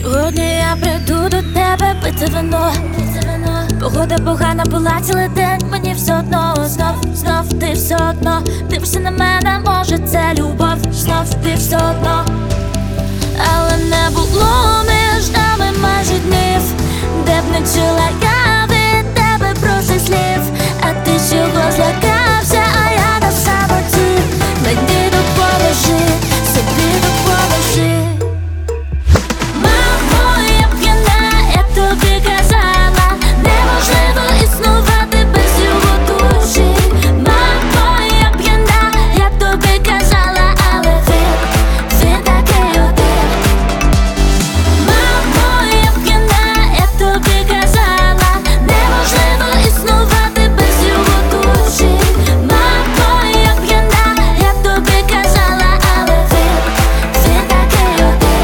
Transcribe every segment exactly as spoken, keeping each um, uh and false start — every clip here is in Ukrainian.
Сьогодні я прийду до тебе пити вино. Погода погана була цілий день, мені все одно. Знов, знов ти все одно дивишся на мене, може це любов. Знов ти все одно, але не було між нами майже днів, де б не чула я від тебе простих слів. А ти чого злякався, а я на самоті. Мені допоможи, собі допоможи. Мамо, я п'яна, я тобі казала, неможливо існувати без його душі. Мамо, я п'яна, я тобі казала, але він, він такий один. Мамо, я п'яна, я тобі казала, неможливо існувати без його душі. Мамо, я п'яна, я тобі казала, але він, він такий один.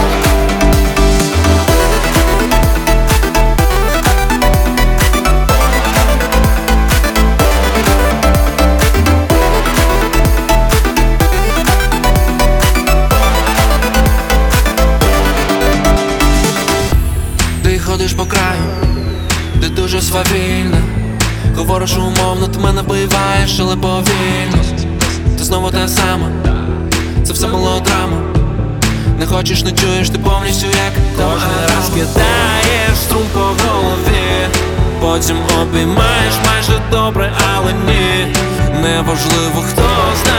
Ти ходиш по краю, ти дуже свавільна. Говориш умовно, ти мене вбиваєш, але повільно. Ти знову те саме, це все мелодрама. Не хочеш, не чуєш, ти повністю як кожен раз кидаєш струм по голові, потім обіймаєш майже добре, але ні. Неважливо, хто знає.